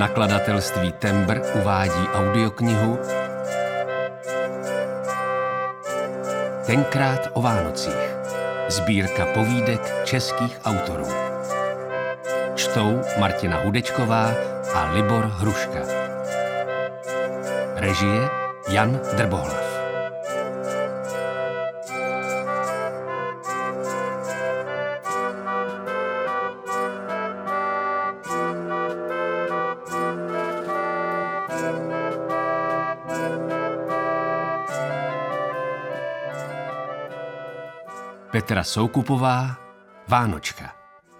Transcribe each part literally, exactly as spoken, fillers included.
Nakladatelství Tembr uvádí audioknihu Tenkrát o Vánocích. Sbírka povídek českých autorů. Čtou Martina Hudečková a Libor Hruška. Režie Jan Drbohlav. Petra Soukupová, Vánočka.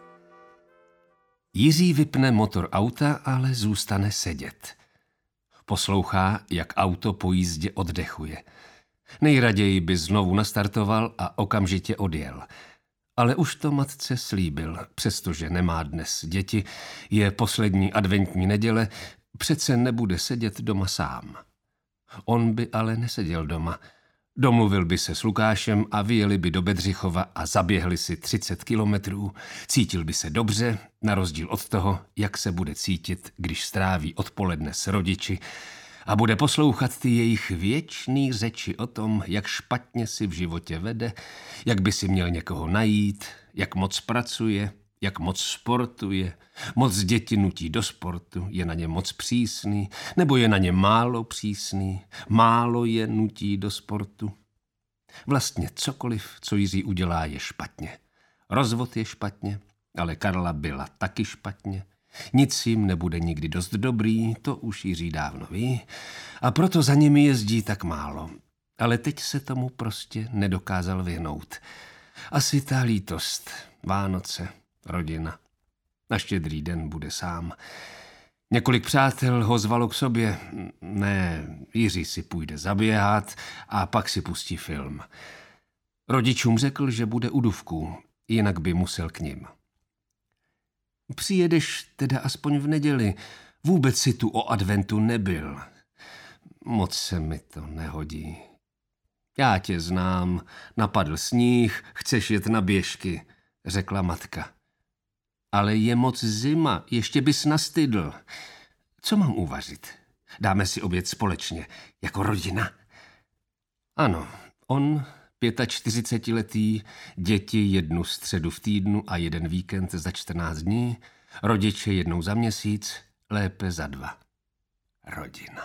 Jiří vypne motor auta, ale zůstane sedět. Poslouchá, jak auto po jízdě oddechuje. Nejraději by znovu nastartoval a okamžitě odjel. Ale už to matce slíbil, přestože nemá dnes děti, je poslední adventní neděle, přece nebude sedět doma sám. On by ale neseděl doma. Domluvil by se s Lukášem a vyjeli by do Bedřichova a zaběhli si třicet kilometrů. Cítil by se dobře, na rozdíl od toho, jak se bude cítit, když stráví odpoledne s rodiči a bude poslouchat ty jejich věčný řeči o tom, jak špatně si v životě vede, jak by si měl někoho najít, jak moc pracuje, jak moc sportuje, moc děti nutí do sportu, je na ně moc přísný, nebo je na ně málo přísný, málo je nutí do sportu. Vlastně cokoliv, co Jiří udělá, je špatně. Rozvod je špatně, ale Karla byla taky špatně. Nic jim nebude nikdy dost dobrý, to už Jiří dávno ví, a proto za nimi jezdí tak málo. Ale teď se tomu prostě nedokázal vyhnout. Asi ta lítost, Vánoce, rodina. Na Štědrý den bude sám. Několik přátel ho zvalo k sobě. Ne, Jiří si půjde zaběhat a pak si pustí film. Rodičům řekl, že bude u Duvků, jinak by musel k nim. Přijedeš teda aspoň v neděli. Vůbec si tu o adventu nebyl. Moc se mi to nehodí. Já tě znám, napadl sníh, chceš jet na běžky, řekla matka. Ale je moc zima, ještě bys nastydl. Co mám uvařit? Dáme si oběd společně, jako rodina? Ano, on, čtyřicetiletý, děti jednu středu v týdnu a jeden víkend za čtrnáct dní, rodiče jednou za měsíc, lépe za dva. Rodina.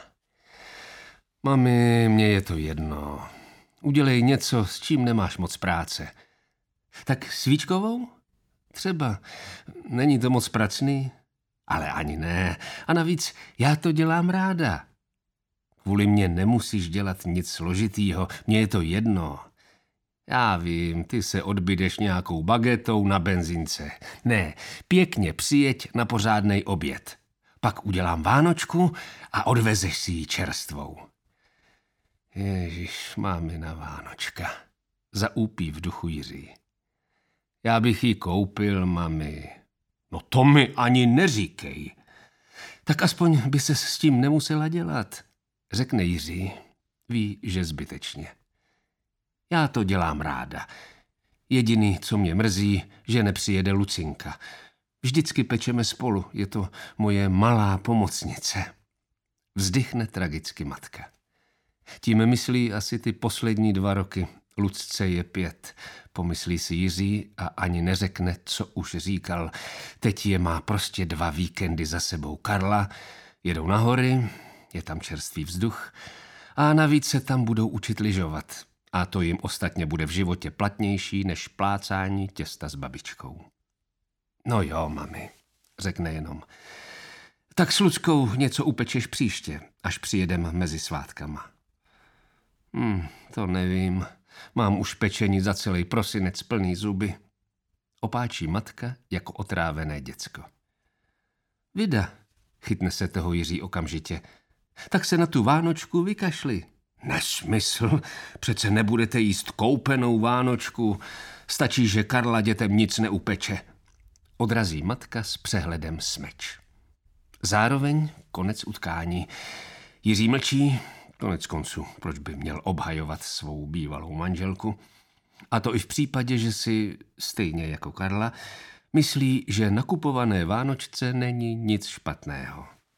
Mami, mně je to jedno. Udělej něco, s čím nemáš moc práce. Tak svíčkovou? Třeba. Není to moc pracný? Ale ani ne. A navíc já to dělám ráda. Kvůli mně nemusíš dělat nic složitýho. Mně je to jedno. Já vím, ty se odbydeš nějakou bagetou na benzince. Ne, pěkně přijeď na pořádnej oběd. Pak udělám Vánočku a odvezeš si ji čerstvou. Ježiš, mámina Vánočka. Zaúpí v duchu Jiří. Já bych ji koupil, mami. No to mi ani neříkej. Tak aspoň by se s tím nemusela dělat, řekne Jiří. Ví, že zbytečně. Já to dělám ráda. Jediný, co mě mrzí, že nepřijede Lucinka. Vždycky pečeme spolu, je to moje malá pomocnice. Vzdychne tragicky matka. Tím myslí asi ty poslední dva roky. Lucce je pět, pomyslí si Jiří a ani neřekne, co už říkal. Teď je má prostě dva víkendy za sebou Karla, jedou na hory, je tam čerstvý vzduch a navíc se tam budou učit lyžovat. A to jim ostatně bude v životě platnější než plácání těsta s babičkou. No jo, mami, řekne jenom. Tak s Luckou něco upečeš příště, až přijedem mezi svátkama. Hm, to nevím. Mám už pečení za celý prosinec plný zuby. Opáčí matka jako otrávené děcko. Vida, chytne se toho Jiří okamžitě. Tak se na tu Vánočku vykašli. Nesmysl, přece nebudete jíst koupenou Vánočku. Stačí, že Karla dětem nic neupeče. Odrazí matka s přehledem smeč. Zároveň konec utkání. Jiří mlčí. Konec konců, proč by měl obhajovat svou bývalou manželku? A to i v případě, že si, stejně jako Karla, myslí, že nakupované Vánočce není nic špatného.